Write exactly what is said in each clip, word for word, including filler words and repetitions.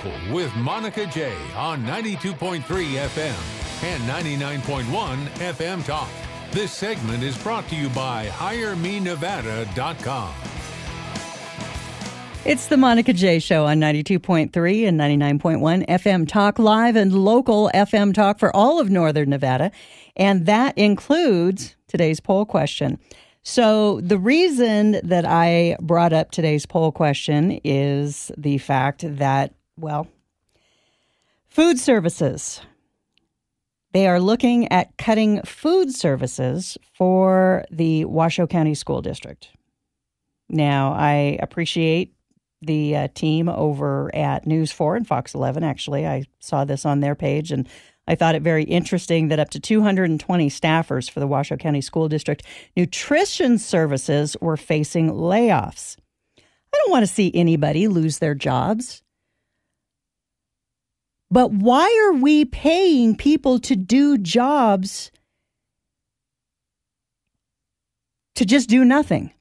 Local with Monica J on ninety-two point three F M and ninety-nine point one F M Talk. This segment is brought to you by hire me nevada dot com. It's the Monica J Show on ninety-two point three and ninety-nine point one F M Talk, live and local F M Talk for all of Northern Nevada. And that includes today's poll question. So the reason that I brought up today's poll question is the fact that, well, food services, they are looking at cutting food services for the Washoe County School District. Now, I appreciate the uh, team over at News four and Fox eleven. Actually, I saw this on their page, and I thought it very interesting that up to two hundred twenty staffers for the Washoe County School District nutrition services were facing layoffs. I don't want to see anybody lose their jobs. But why are we paying people to do jobs to just do nothing?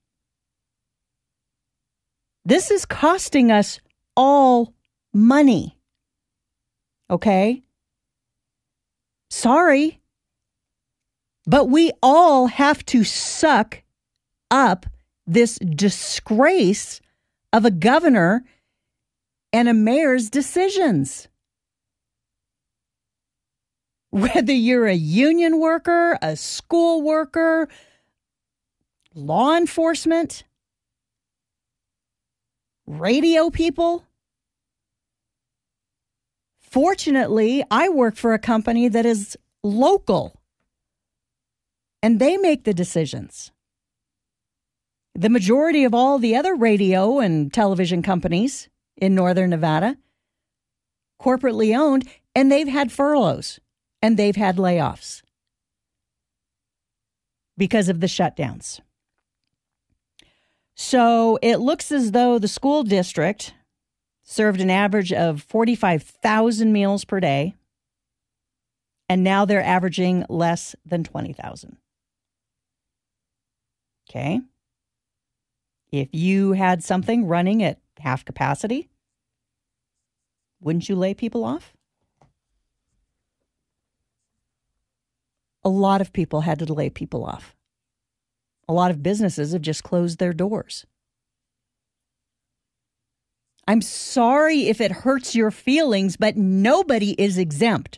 This is costing us all money. Okay? Sorry. But we all have to suck up this disgrace of a governor and a mayor's decisions. Whether you're a union worker, a school worker, law enforcement, radio people. Fortunately, I work for a company that is local, and they make the decisions. The majority of all the other radio and television companies in Northern Nevada, corporately owned, and they've had furloughs and they've had layoffs because of the shutdowns. So it looks as though the school district served an average of forty-five thousand meals per day, and now they're averaging less than twenty thousand. Okay. If you had something running at half capacity, wouldn't you lay people off? A lot of people had to lay people off. A lot of businesses have just closed their doors. I'm sorry if it hurts your feelings, but nobody is exempt.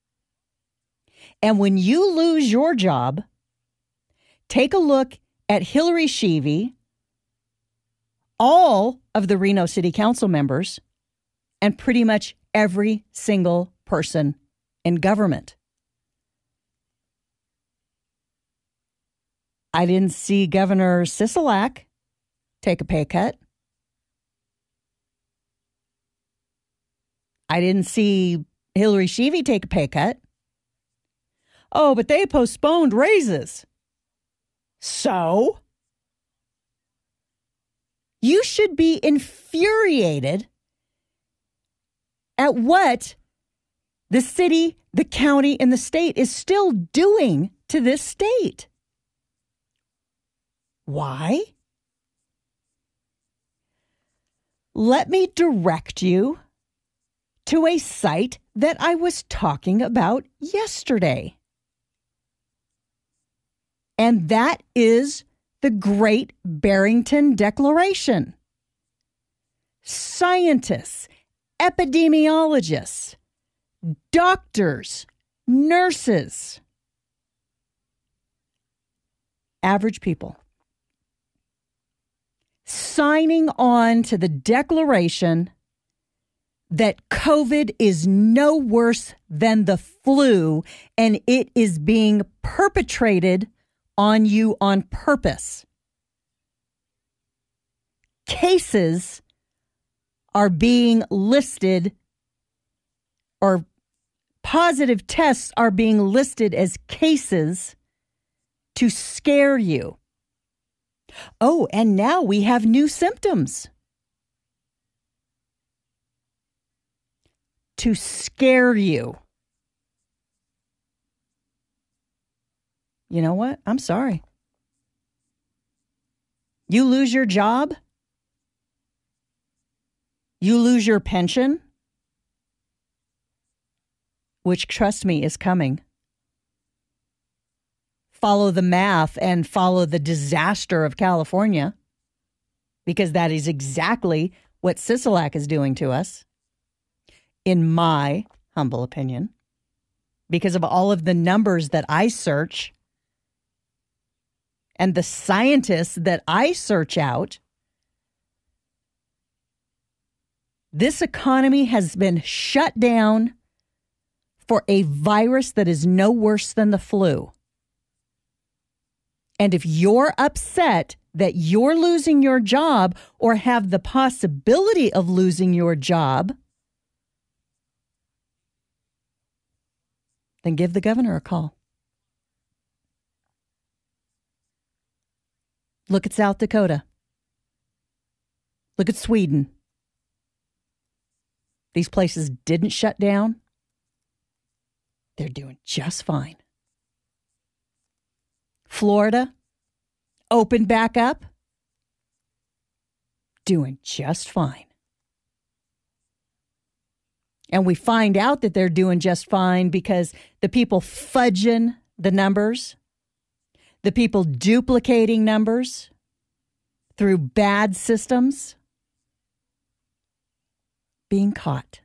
And when you lose your job, take a look at Hillary Sheevy, all of the Reno City Council members, and pretty much every single person in government. I didn't see Governor Sisolak take a pay cut. I didn't see Hillary Sheevy take a pay cut. Oh, but they postponed raises. So? You should be infuriated at what the city, the county, and the state is still doing to this state. Why? Let me direct you to a site that I was talking about yesterday. And that is the Great Barrington Declaration. Scientists, epidemiologists, doctors, nurses, average people, signing on to the declaration that COVID is no worse than the flu and it is being perpetrated on you on purpose. Cases are being listed, or positive tests are being listed as cases to scare you. Oh, and now we have new symptoms to scare you. You know what? I'm sorry. You lose your job. You lose your pension. which, trust me, is coming. Follow the math and follow the disaster of California, because that is exactly what Sisolak is doing to us, in my humble opinion, because of all of the numbers that I search and the scientists that I search out. This economy has been shut down for a virus that is no worse than the flu. And if you're upset that you're losing your job or have the possibility of losing your job, then give the governor a call. Look at South Dakota. Look at Sweden. These places didn't shut down. They're doing just fine. Florida, opened back up, doing just fine. And we find out that they're doing just fine because the people fudging the numbers, the people duplicating numbers through bad systems, being caught.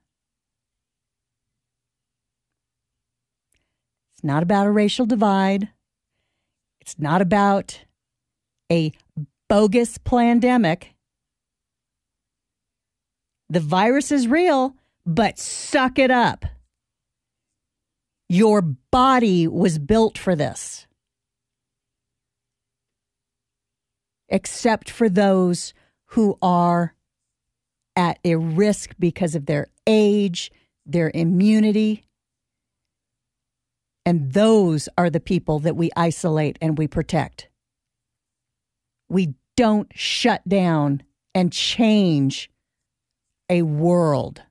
It's not about a racial divide. It's not about a bogus pandemic. The virus is real, but suck it up. Your body was built for this. Except for those who are at a risk because of their age, their immunity. And those are the people that we isolate and we protect. We don't shut down and change a world.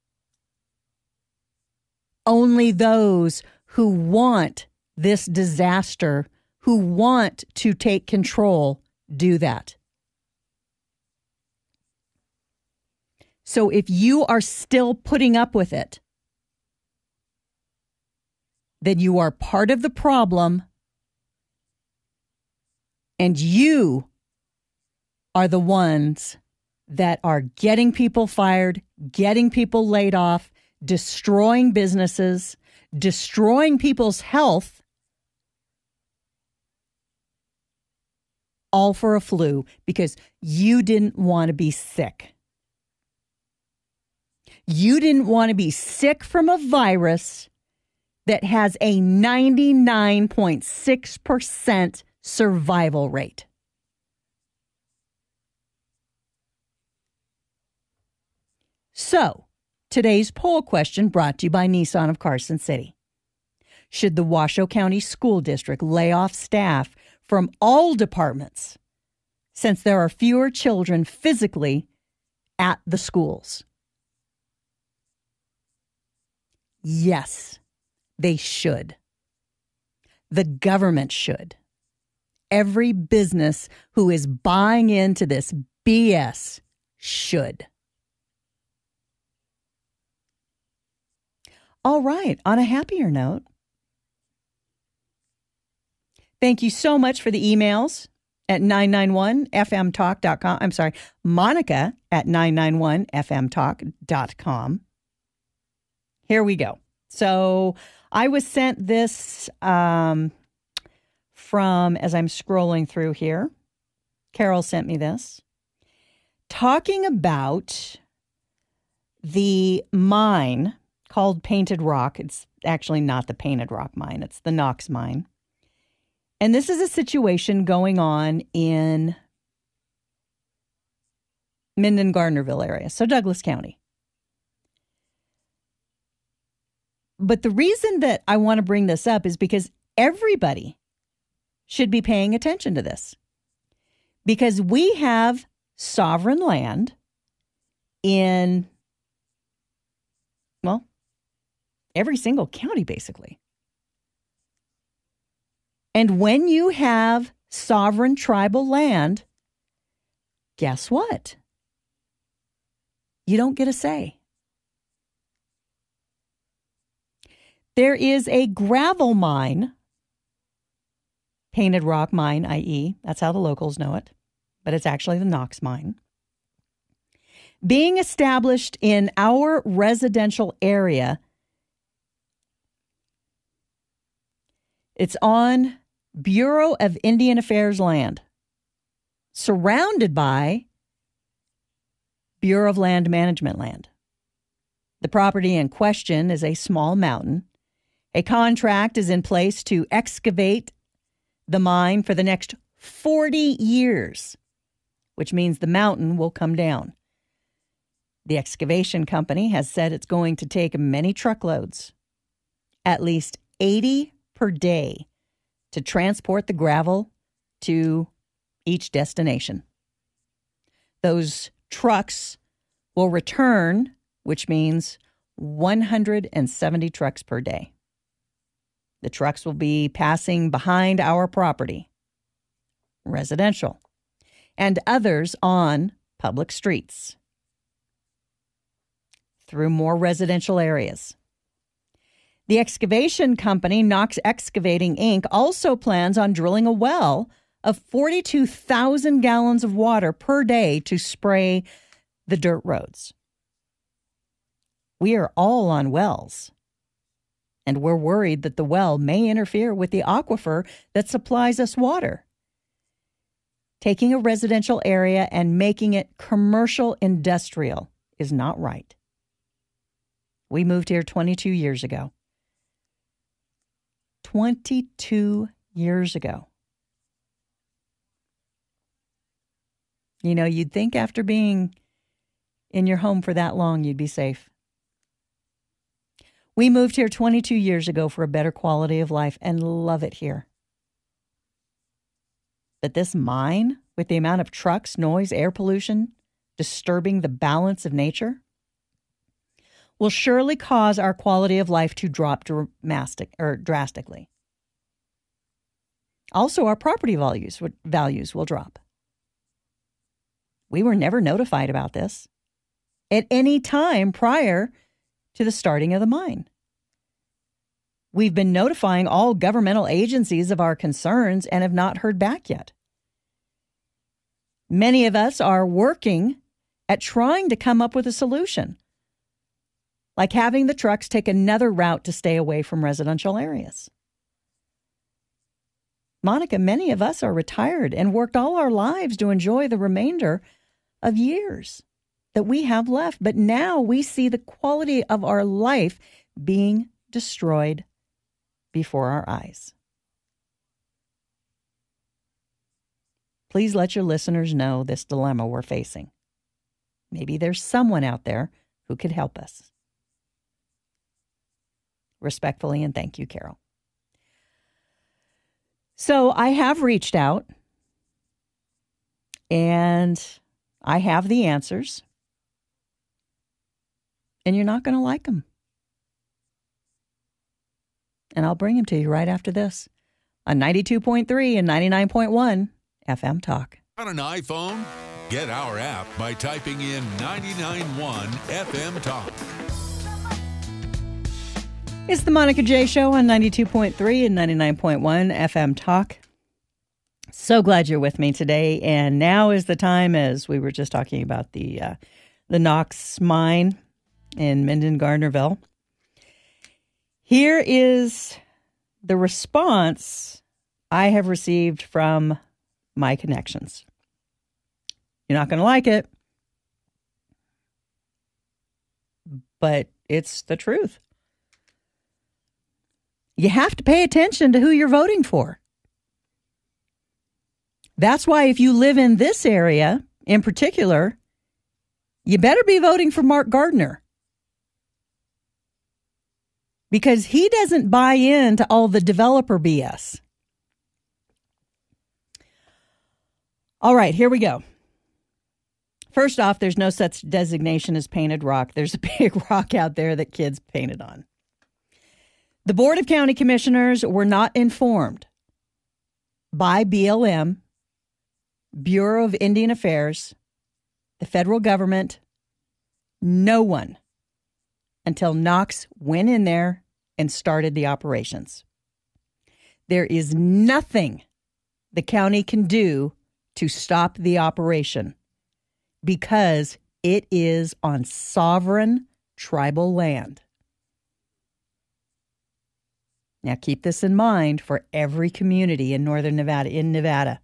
Only those who want this disaster, who want to take control, do that. So if you are still putting up with it, then you are part of the problem, and you are the ones that are getting people fired, getting people laid off, destroying businesses, destroying people's health, all for a flu because you didn't want to be sick. You didn't want to be sick from a virus that has a ninety-nine point six percent survival rate. So, today's poll question brought to you by Nissan of Carson City. Should the Washoe County School District lay off staff from all departments since there are fewer children physically at the schools? Yes. They should. The government should. Every business who is buying into this B S should. All right, on a happier note, thank you so much for the emails at nine nine one f m talk dot com. I'm sorry, Monica at nine nine one f m talk dot com. Here we go. So I was sent this um, from, as I'm scrolling through here, Carol sent me this, talking about the mine called Painted Rock. It's actually not the Painted Rock mine. It's the Knox mine. And this is a situation going on in Minden-Gardnerville area, so Douglas County. But the reason that I want to bring this up is because everybody should be paying attention to this. Because we have sovereign land in, well, every single county, basically. And when you have sovereign tribal land, guess what? You don't get a say. There is a gravel mine, Painted Rock Mine, that is, that's how the locals know it, but it's actually the Knox Mine, being established in our residential area. It's on Bureau of Indian Affairs land, surrounded by Bureau of Land Management land. The property in question is a small mountain. A contract is in place to excavate the mine for the next forty years, which means the mountain will come down. The excavation company has said it's going to take many truckloads, at least eighty per day, to transport the gravel to each destination. Those trucks will return, which means one hundred seventy trucks per day. The trucks will be passing behind our property, residential, and others on public streets, through more residential areas. The excavation company, Knox Excavating Incorporated, also plans on drilling a well of forty-two thousand gallons of water per day to spray the dirt roads. We are all on wells, and we're worried that the well may interfere with the aquifer that supplies us water. Taking a residential area and making it commercial industrial is not right. We moved here twenty-two years ago. twenty-two years ago. You know, you'd think after being in your home for that long, you'd be safe. We moved here twenty-two years ago for a better quality of life and love it here. But this mine, with the amount of trucks, noise, air pollution, disturbing the balance of nature, will surely cause our quality of life to drop dramatic, or drastically. Also, our property values, values will drop. We were never notified about this at any time prior to the starting of the mine. We've been notifying all governmental agencies of our concerns and have not heard back yet. Many of us are working at trying to come up with a solution, like having the trucks take another route to stay away from residential areas. Monica, many of us are retired and worked all our lives to enjoy the remainder of years that we have left. But now we see the quality of our life being destroyed before our eyes. Please let your listeners know this dilemma we're facing. Maybe there's someone out there who could help us. Respectfully, and thank you, Carol. So I have reached out, and I have the answers, and you're not going to like them. And I'll bring them to you right after this on ninety-two point three and ninety-nine point one F M Talk. On an iPhone? Get our app by typing in ninety-nine point one F M Talk. It's the Monica J Show on ninety-two point three and ninety-nine point one F M Talk. So glad you're with me today. And now is the time, as we were just talking about the uh, the Knox mine in Minden-Gardnerville. Here is the response I have received from my connections. You're not going to like it, but it's the truth. You have to pay attention to who you're voting for. That's why if you live in this area in particular, you better be voting for Mark Gardner. Because he doesn't buy into all the developer B S. All right, here we go. First off, there's no such designation as painted rock. There's a big rock out there that kids painted on. The Board of County Commissioners were not informed by B L M, Bureau of Indian Affairs, the federal government, no one, until Knox went in there and started the operations. There is nothing the county can do to stop the operation because it is on sovereign tribal land. Now keep this in mind for every community in northern Nevada, in Nevada.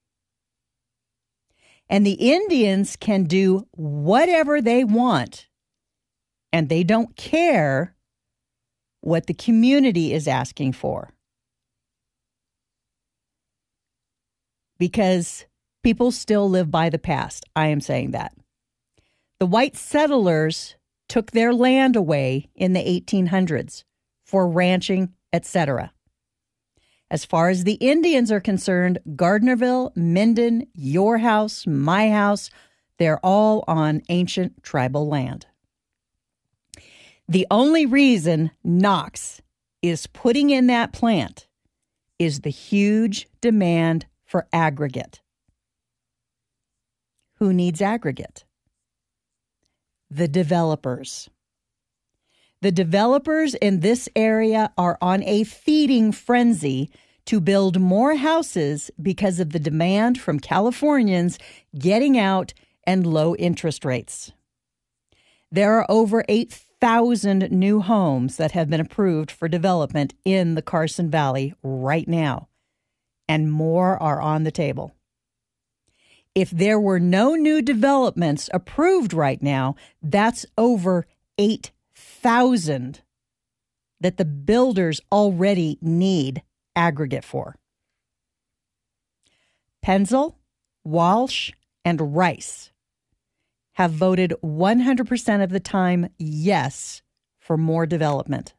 And the Indians can do whatever they want, and they don't care what the community is asking for. Because people still live by the past. I am saying that. The white settlers took their land away in the eighteen hundreds for ranching, et cetera. As far as the Indians are concerned, Gardnerville, Minden, your house, my house, they're all on ancient tribal land. The only reason Knox is putting in that plant is the huge demand for aggregate. Who needs aggregate? The developers. The developers in this area are on a feeding frenzy to build more houses because of the demand from Californians getting out and low interest rates. There are over eight thousand new homes that have been approved for development in the Carson Valley right now, and more are on the table. If there were no new developments approved right now, that's over eight thousand that the builders already need aggregate for. Penzel, Walsh, and Rice have voted one hundred percent of the time yes for more development.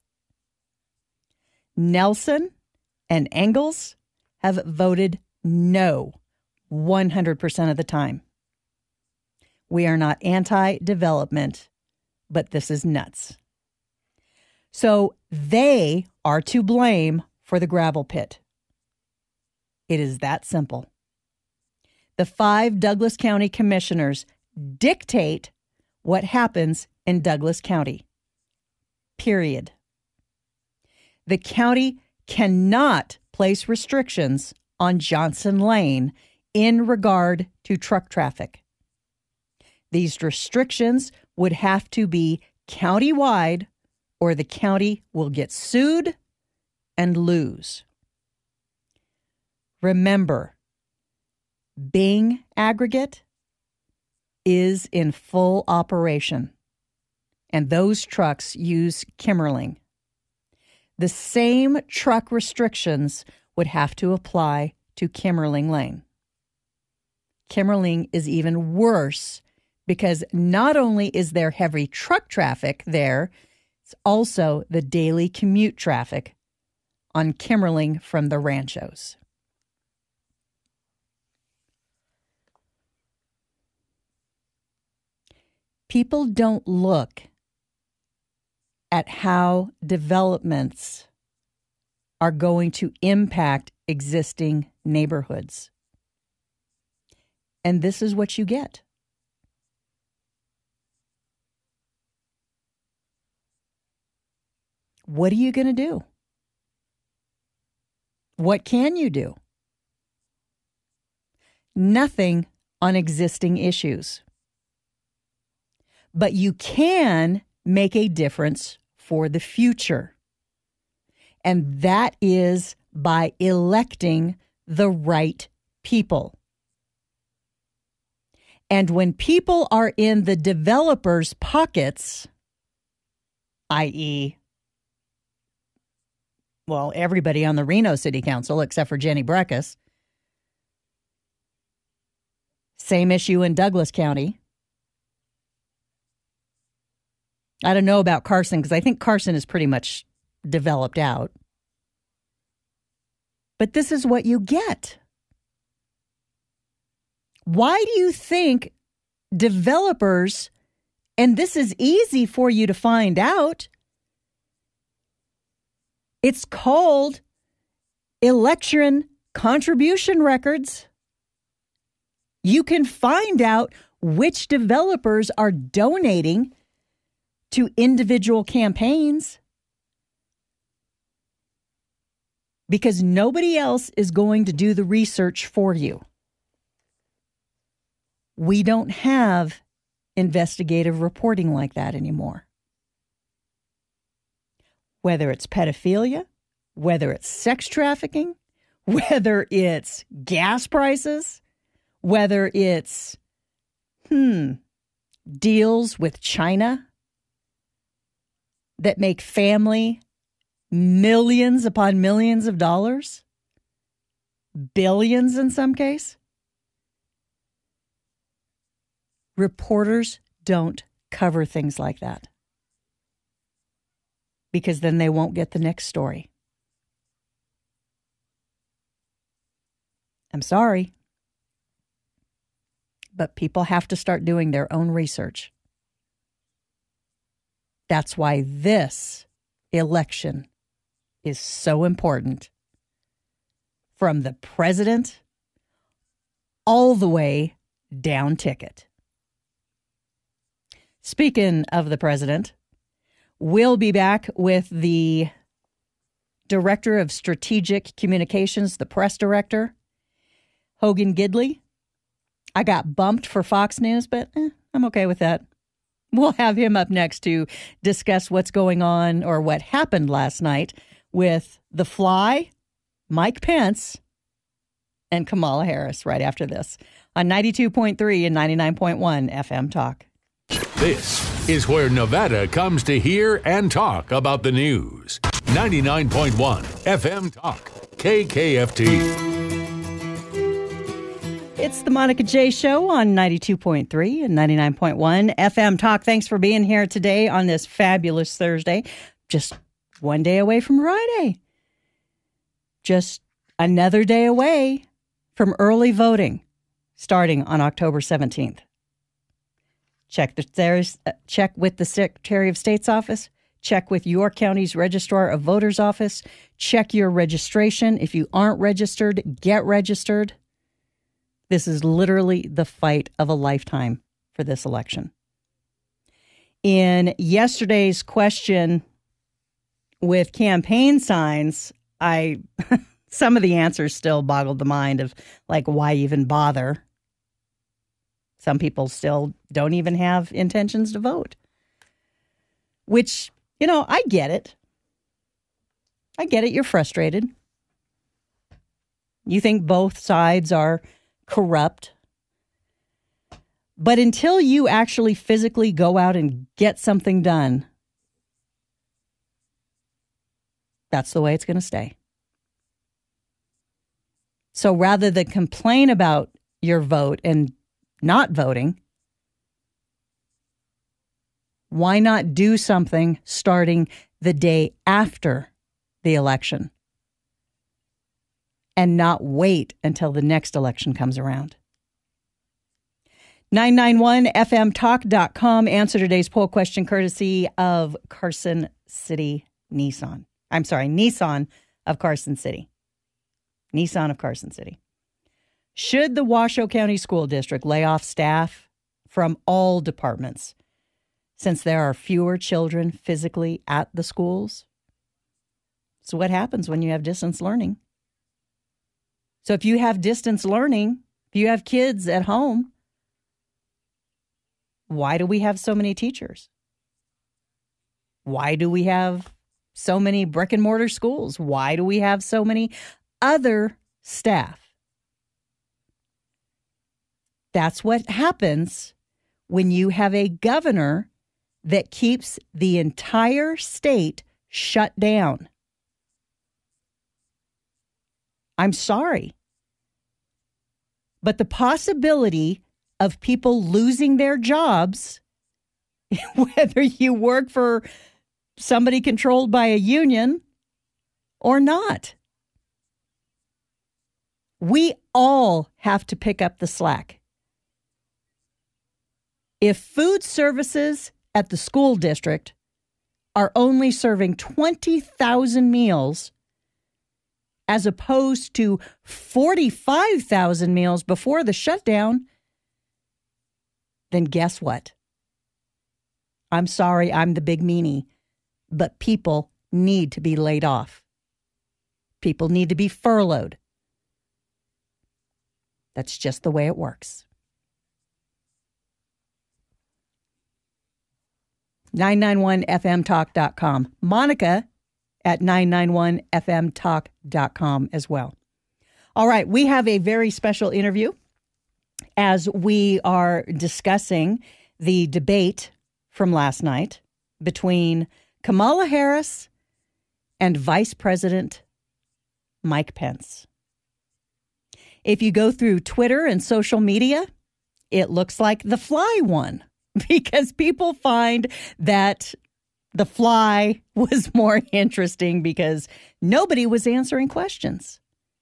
Nelson and Engels have voted no one hundred percent of the time. We are not anti-development, but this is nuts. So they are to blame for the gravel pit. It is that simple. The five Douglas County commissioners dictate what happens in Douglas County. Period. The county cannot place restrictions on Johnson Lane in regard to truck traffic. These restrictions would have to be countywide, or the county will get sued and lose. Remember, Bing Aggregate is in full operation, and those trucks use Kimmerling. The same truck restrictions would have to apply to Kimmerling Lane. Kimmerling is even worse because not only is there heavy truck traffic there, it's also the daily commute traffic on Kimmerling from the ranchos. People don't look at how developments are going to impact existing neighborhoods. And this is what you get. What are you going to do? What can you do? Nothing on existing issues. But you can make a difference for the future. And that is by electing the right people. And when people are in the developers' pockets, that is, well, everybody on the Reno City Council except for Jenny Breckus, same issue in Douglas County. I don't know about Carson because I think Carson is pretty much developed out. But this is what you get. Why do you think developers, and this is easy for you to find out, it's called election contribution records. You can find out which developers are donating to individual campaigns. because nobody else is going to do the research for you. We don't have investigative reporting like that anymore. Whether it's pedophilia, whether it's sex trafficking, whether it's gas prices, whether it's, hmm, deals with China that make family millions upon millions of dollars, billions in some case. Reporters don't cover things like that because then they won't get the next story. I'm sorry, but people have to start doing their own research. That's why this election is so important. From the president all the way down ticket. Speaking of the president, we'll be back with the Director of Strategic Communications, the press director, Hogan Gidley. I got bumped for Fox News, but eh, I'm okay with that. We'll have him up next to discuss what's going on or what happened last night with The Fly, Mike Pence, and Kamala Harris right after this on ninety-two point three and ninety-nine point one F M Talk. This is where Nevada comes to hear and talk about the news. ninety-nine point one F M Talk, K K F T. It's the Monica J. Show on ninety-two point three and ninety-nine point one F M Talk. Thanks for being here today on this fabulous Thursday. Just one day away from Friday. Just another day away from early voting, starting on October seventeenth. Check the there's uh, check with the Secretary of State's office. Check with your county's Registrar of Voters office. Check your registration. If you aren't registered, get registered. This is literally the fight of a lifetime for this election. In yesterday's question with campaign signs, I some of the answers still boggled the mind of, like, why even bother? Some people still don't even have intentions to vote. Which, you know, I get it. I get it. You're frustrated. You think both sides are corrupt. But until you actually physically go out and get something done, that's the way it's going to stay. So rather than complain about your vote and not voting, why not do something starting the day after the election and not wait until the next election comes around? nine nine one F M talk dot com. Answer today's poll question courtesy of Carson City Nissan. I'm sorry, Nissan of Carson City. Nissan of Carson City. Should the Washoe County School District lay off staff from all departments since there are fewer children physically at the schools? So what happens when you have distance learning? So if you have distance learning, if you have kids at home, why do we have so many teachers? Why do we have so many brick and mortar schools? Why do we have so many other staff? That's what happens when you have a governor that keeps the entire state shut down. I'm sorry. But the possibility of people losing their jobs, whether you work for somebody controlled by a union or not, we all have to pick up the slack. If food services at the school district are only serving twenty thousand meals as opposed to forty-five thousand meals before the shutdown, then guess what? I'm sorry, I'm the big meanie, but people need to be laid off. People need to be furloughed. That's just the way it works. nine nine one F M talk dot com. Monica at nine nine one F M talk dot com as well. All right, we have a very special interview as we are discussing the debate from last night between Kamala Harris and Vice President Mike Pence. If you go through Twitter and social media, it looks like the fly won because people find that the fly was more interesting because nobody was answering questions.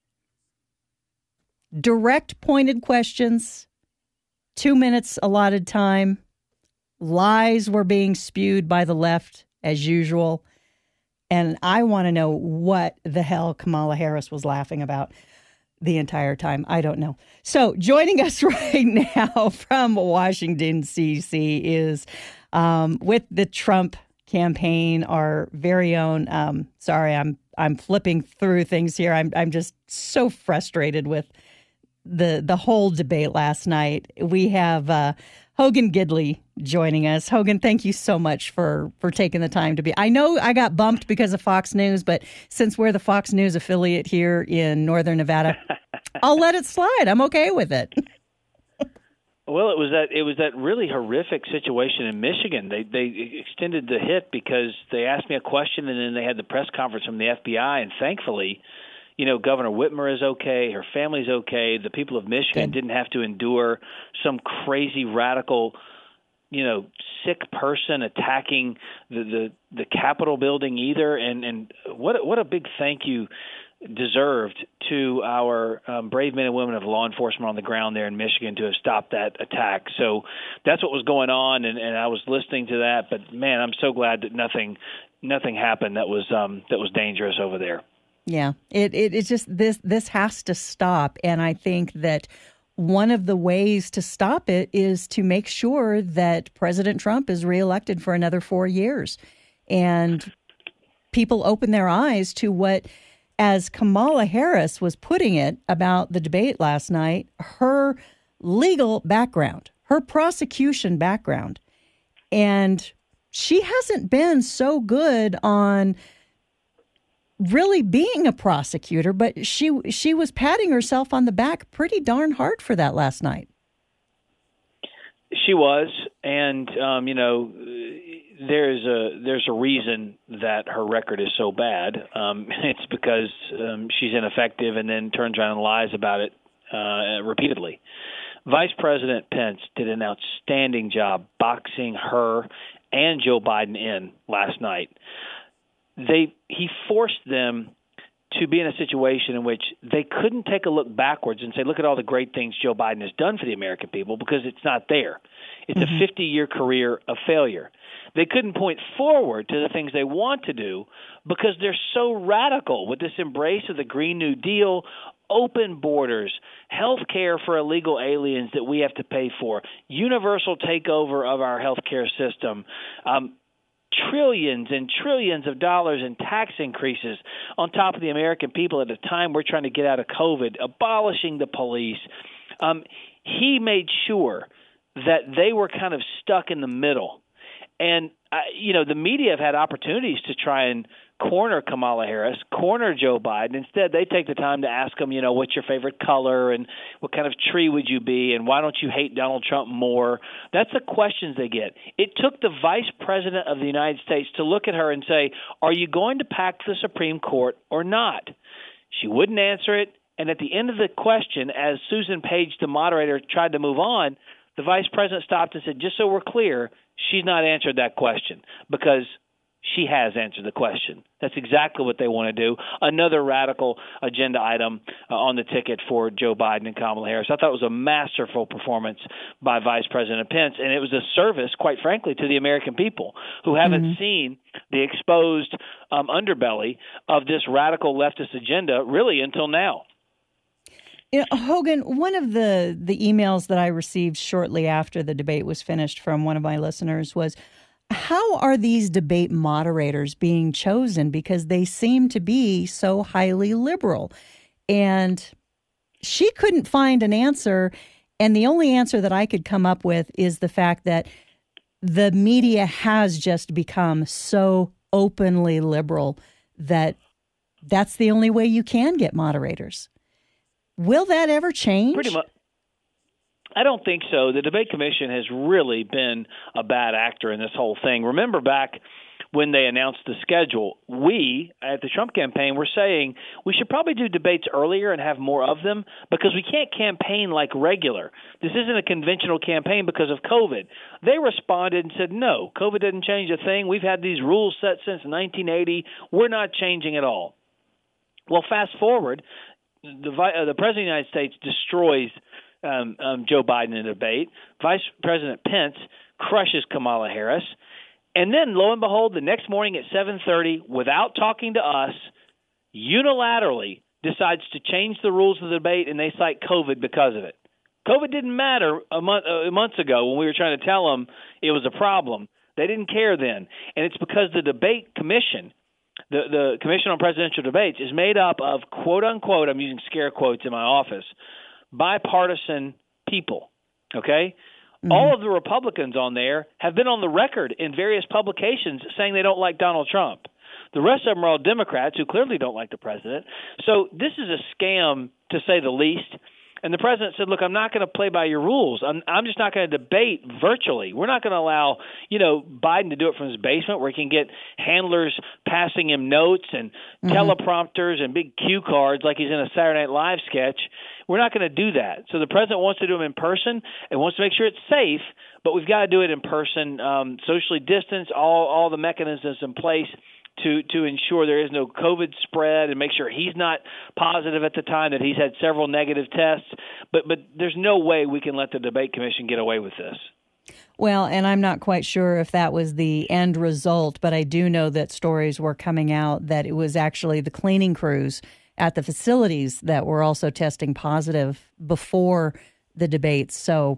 Direct, pointed questions, two minutes allotted time, lies were being spewed by the left as usual. And I want to know what the hell Kamala Harris was laughing about the entire time. I don't know. So joining us right now from Washington, D C is um, with the Trump campaign, our very own, um, sorry, I'm I'm flipping through things here. I'm I'm just so frustrated with the the whole debate last night. We have uh, Hogan Gidley joining us. Hogan, thank you so much for, for taking the time to be. I know I got bumped because of Fox News, but since we're the Fox News affiliate here in Northern Nevada, I'll let it slide. I'm okay with it. Well, it was that it was that really horrific situation in Michigan. They they extended the hit because they asked me a question and then they had the press conference from the F B I, and thankfully, you know, Governor Whitmer is okay, her family's okay. The people of Michigan Good. didn't have to endure some crazy radical, you know, sick person attacking the the, the Capitol building either. And and what what a big thank you deserved to our um, brave men and women of law enforcement on the ground there in Michigan to have stopped that attack. So that's what was going on, and, and I was listening to that. But man, I'm so glad that nothing nothing happened that was um, that was dangerous over there. Yeah, it, it it's just this this has to stop, and I think that one of the ways to stop it is to make sure that President Trump is reelected for another four years, and people open their eyes to what, as Kamala Harris was putting it about the debate last night, her legal background, her prosecution background, and she hasn't been so good on really being a prosecutor, but she she was patting herself on the back pretty darn hard for that last night. She was, and um, you know, there's a there's a reason that her record is so bad. Um, it's because um, she's ineffective and then turns around and lies about it uh, repeatedly. Vice President Pence did an outstanding job boxing her and Joe Biden in last night. They he forced them to be in a situation in which they couldn't take a look backwards and say, look at all the great things Joe Biden has done for the American people, because it's not there. It's mm-hmm. a fifty-year career of failure. They couldn't point forward to the things they want to do because they're so radical with this embrace of the Green New Deal, open borders, health care for illegal aliens that we have to pay for, universal takeover of our health care system, um, trillions and trillions of dollars in tax increases on top of the American people at a time we're trying to get out of COVID, abolishing the police. Um, he made sure that they were kind of stuck in the middle. And, uh, you know, the media have had opportunities to try and corner Kamala Harris, corner Joe Biden. Instead, they take the time to ask him, you know, what's your favorite color and what kind of tree would you be and why don't you hate Donald Trump more? That's the questions they get. It took the vice president of the United States to look at her and say, are you going to pack the Supreme Court or not? She wouldn't answer it. And at the end of the question, as Susan Page, the moderator, tried to move on, the vice president stopped and said, just so we're clear, she's not answered that question because she has answered the question. That's exactly what they want to do. Another radical agenda item uh, on the ticket for Joe Biden and Kamala Harris. I thought it was a masterful performance by Vice President Pence, and it was a service, quite frankly, to the American people who haven't mm-hmm. seen the exposed um, underbelly of this radical leftist agenda really until now. You know, Hogan, one of the, the emails that I received shortly after the debate was finished from one of my listeners was, how are these debate moderators being chosen? Because they seem to be so highly liberal. And she couldn't find an answer. And the only answer that I could come up with is the fact that the media has just become so openly liberal that that's the only way you can get moderators. Will that ever change? Pretty much. I don't think so. The Debate Commission has really been a bad actor in this whole thing. Remember back when they announced the schedule, we at the Trump campaign were saying we should probably do debates earlier and have more of them because we can't campaign like regular. This isn't a conventional campaign because of COVID. They responded and said, no, COVID didn't change a thing. We've had these rules set since nineteen eighty. We're not changing at all. Well, fast forward, the, uh, the President of the United States destroys Um, um, Joe Biden in a debate. Vice President Pence crushes Kamala Harris. And then, lo and behold, the next morning at seven thirty, without talking to us, unilaterally decides to change the rules of the debate, and they cite COVID because of it. COVID didn't matter a month, uh, months ago when we were trying to tell them it was a problem. They didn't care then. And it's because the Debate Commission, the, the Commission on Presidential Debates, is made up of, quote-unquote, I'm using scare quotes in my office, bipartisan people, okay? Mm-hmm. All of the Republicans on there have been on the record in various publications saying they don't like Donald Trump. The rest of them are all Democrats who clearly don't like the president. So this is a scam, to say the least. And the president said, look, I'm not going to play by your rules. I'm, I'm just not going to debate virtually. We're not going to allow, you know, Biden to do it from his basement where he can get handlers passing him notes and mm-hmm. teleprompters and big cue cards like he's in a Saturday Night Live sketch. We're not going to do that. So the president wants to do them in person and wants to make sure it's safe, but we've got to do it in person, um, socially distanced, all, all the mechanisms in place to to ensure there is no COVID spread and make sure he's not positive at the time, that he's had several negative tests. But but there's no way we can let the Debate Commission get away with this. Well, and I'm not quite sure if that was the end result, but I do know that stories were coming out that it was actually the cleaning crews at the facilities that were also testing positive before the debates. So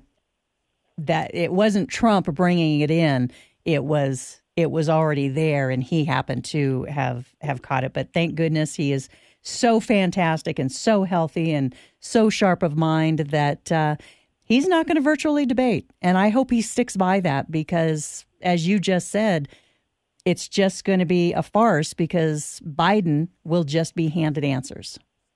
that it wasn't Trump bringing it in. It was it was already there, and he happened to have, have caught it. But thank goodness he is so fantastic and so healthy and so sharp of mind that uh, he's not going to virtually debate. And I hope he sticks by that because, as you just said, it's just going to be a farce because Biden will just be handed answers.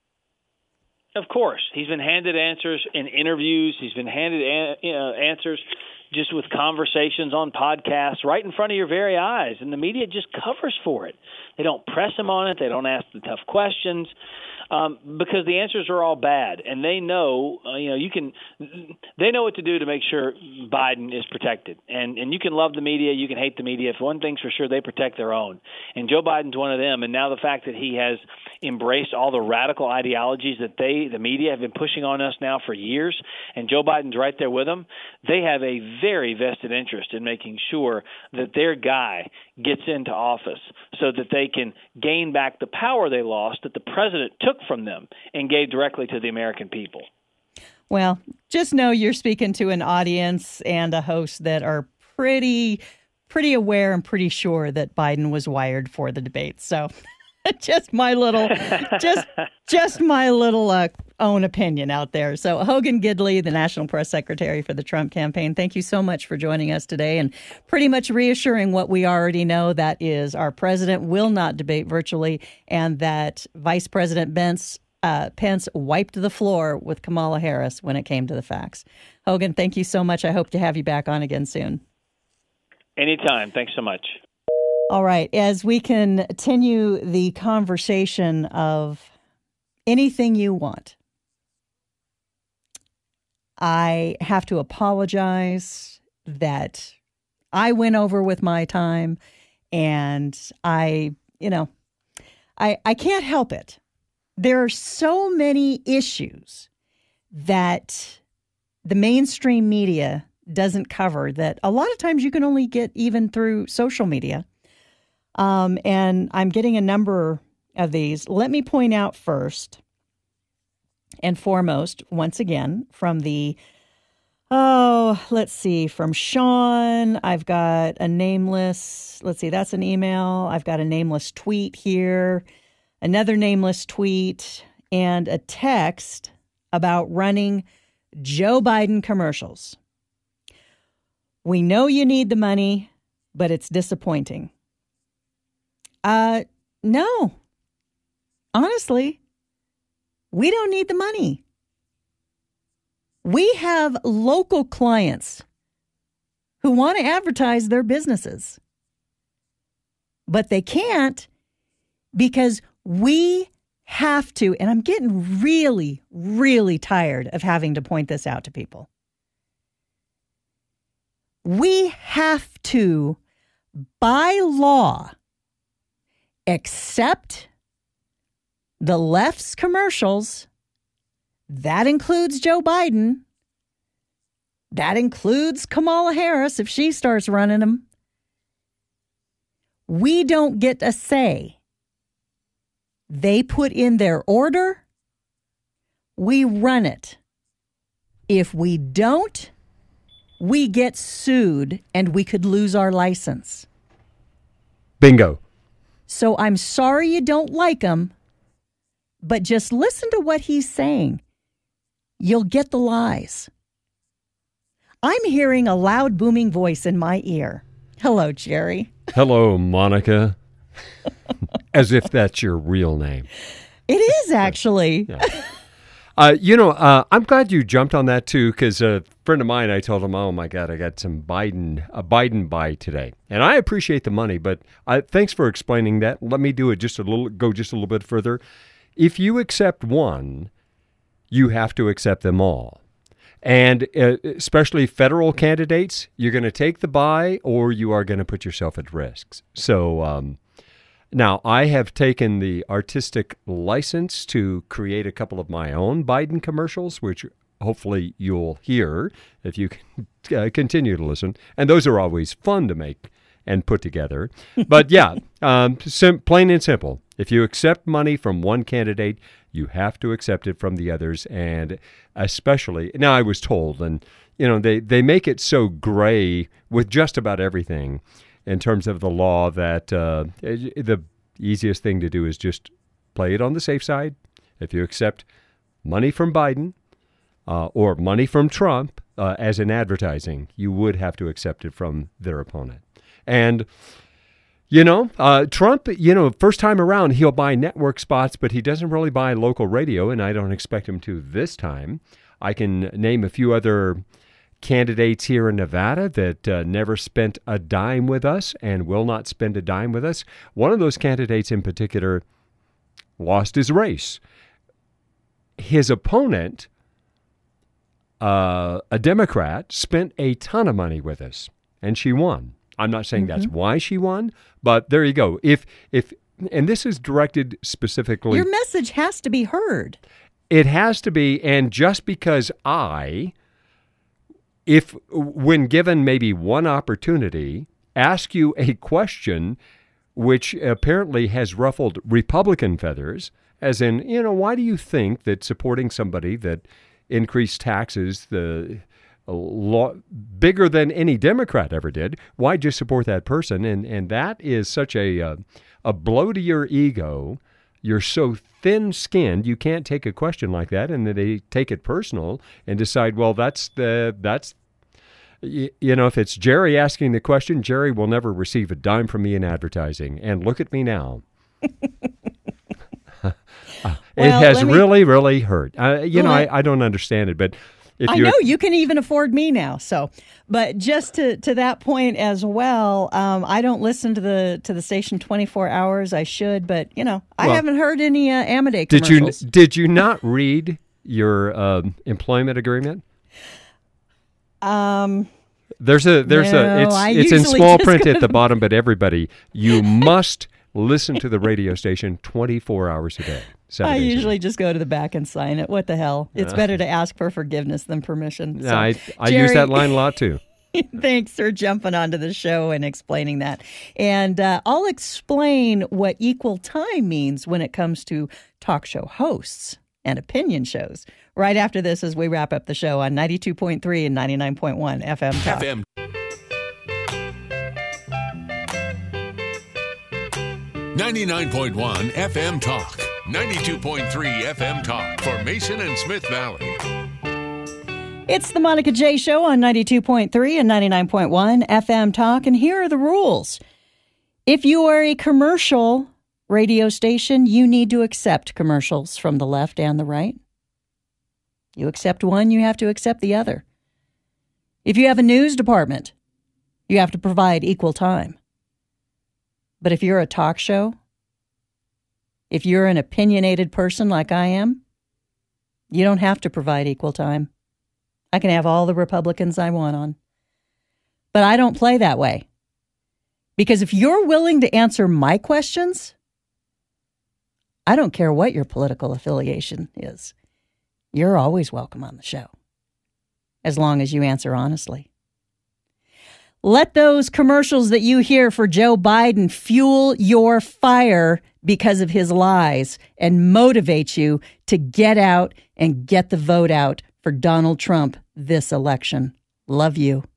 Of course. He's been handed answers in interviews. He's been handed an, you know, answers just with conversations on podcasts right in front of your very eyes. And the media just covers for it. They don't press him on it. They don't ask the tough questions um, because the answers are all bad. And they know, uh, you know, you can – they know what to do to make sure Biden is protected. And and you can love the media. You can hate the media. If one thing's for sure, they protect their own. And Joe Biden's one of them. And now the fact that he has embraced all the radical ideologies that they, the media, have been pushing on us now for years, and Joe Biden's right there with them, they have a very vested interest in making sure that their guy gets into office so that they can gain back the power they lost that the president took from them and gave directly to the American people. Well, just know you're speaking to an audience and a host that are pretty, pretty aware and pretty sure that Biden was wired for the debate. So just my little, just, just my little uh, own opinion out there. So Hogan Gidley, the National Press Secretary for the Trump campaign, thank you so much for joining us today and pretty much reassuring what we already know. That is, our president will not debate virtually, and that Vice President Pence, uh, Pence wiped the floor with Kamala Harris when it came to the facts. Hogan, thank you so much. I hope to have you back on again soon. Anytime. Thanks so much. All right. As we continue the conversation of anything you want, I have to apologize that I went over with my time, and I, you know, I I can't help it. There are so many issues that the mainstream media doesn't cover that a lot of times you can only get even through social media. Um, and I'm getting a number of these. Let me point out first and foremost, once again, from the Oh, let's see. From Sean, I've got a nameless, let's see, that's an email. I've got a nameless tweet here, another nameless tweet, and a text about running Joe Biden commercials. We know you need the money, but it's disappointing. Uh, no. Honestly, we don't need the money. We have local clients who want to advertise their businesses, but they can't because we have to, and I'm getting really, really tired of having to point this out to people. We have to, by law, accept the left's commercials. That includes Joe Biden. That includes Kamala Harris if she starts running them. We don't get a say. They put in their order. We run it. If we don't, we get sued and we could lose our license. Bingo. So I'm sorry you don't like him, but just listen to what he's saying. You'll get the lies. I'm hearing a loud, booming voice in my ear. Hello, Jerry. Hello, Monica. As if that's your real name. It is, actually. Yeah. Uh, you know, uh, I'm glad you jumped on that, too, because a friend of mine, I told him, oh, my God, I got some Biden, a Biden buy today. And I appreciate the money, but I, thanks for explaining that. Let me do it just a little, go just a little bit further. If you accept one, you have to accept them all. And uh, especially federal candidates, you're going to take the buy or you are going to put yourself at risk. So um, now I have taken the artistic license to create a couple of my own Biden commercials, which hopefully you'll hear if you can uh, continue to listen. And those are always fun to make and put together. But yeah, um, sim- plain and simple. If you accept money from one candidate, you have to accept it from the others. And especially, now I was told, and you know, they, they make it so gray with just about everything in terms of the law that uh, the easiest thing to do is just play it on the safe side. If you accept money from Biden uh, or money from Trump uh, as in advertising, you would have to accept it from their opponent. And You know, uh, Trump, you know, first time around, he'll buy network spots, but he doesn't really buy local radio, and I don't expect him to this time. I can name a few other candidates here in Nevada that uh, never spent a dime with us and will not spend a dime with us. One of those candidates in particular lost his race. His opponent, uh, a Democrat, spent a ton of money with us, and she won. I'm not saying mm-hmm. that's why she won, but there you go. If if and this is directed specifically. Your message has to be heard. It has to be, and just because I, if when given maybe one opportunity, ask you a question which apparently has ruffled Republican feathers, as in, you know, why do you think that supporting somebody that increased taxes the A lot bigger than any Democrat ever did? Why'd you support that person? And and that is such a uh, a blow to your ego. You're so thin-skinned, you can't take a question like that, and then they take it personal and decide, well, that's the that's you, you know, if it's Jerry asking the question, Jerry will never receive a dime from me in advertising. And look at me now. uh, well, it has me, really, really hurt. Uh, you well, know, I, I don't understand it, but. If I know you can even afford me now. So, but just to, to that point as well, um, I don't listen to the to the station twenty-four hours. I should, but you know, I well, haven't heard any uh, Amadeus commercials. Did you did you not read your um, employment agreement? Um, there's a there's no, a it's I it's in small print to... at the bottom, but everybody, you must listen to the radio station twenty-four hours a day. I usually just go to the back and sign it. What the hell? It's uh, better to ask for forgiveness than permission. So, yeah, I, I Jerry, use that line a lot, too. Thanks for jumping onto the show and explaining that. And uh, I'll explain what equal time means when it comes to talk show hosts and opinion shows. Right after this, as we wrap up the show on ninety-two point three and ninety-nine point one F M Talk. F M. ninety-nine point one F M Talk. ninety-two point three F M Talk for Mason and Smith Valley. It's the Monica J Show on ninety-two point three and ninety-nine point one F M Talk, and here are the rules. If you are a commercial radio station, you need to accept commercials from the left and the right. You accept one, you have to accept the other. If you have a news department, you have to provide equal time. But if you're a talk show, if you're an opinionated person like I am, you don't have to provide equal time. I can have all the Republicans I want on. But I don't play that way. Because if you're willing to answer my questions, I don't care what your political affiliation is. You're always welcome on the show, as long as you answer honestly. Let those commercials that you hear for Joe Biden fuel your fire because of his lies and motivate you to get out and get the vote out for Donald Trump this election. Love you.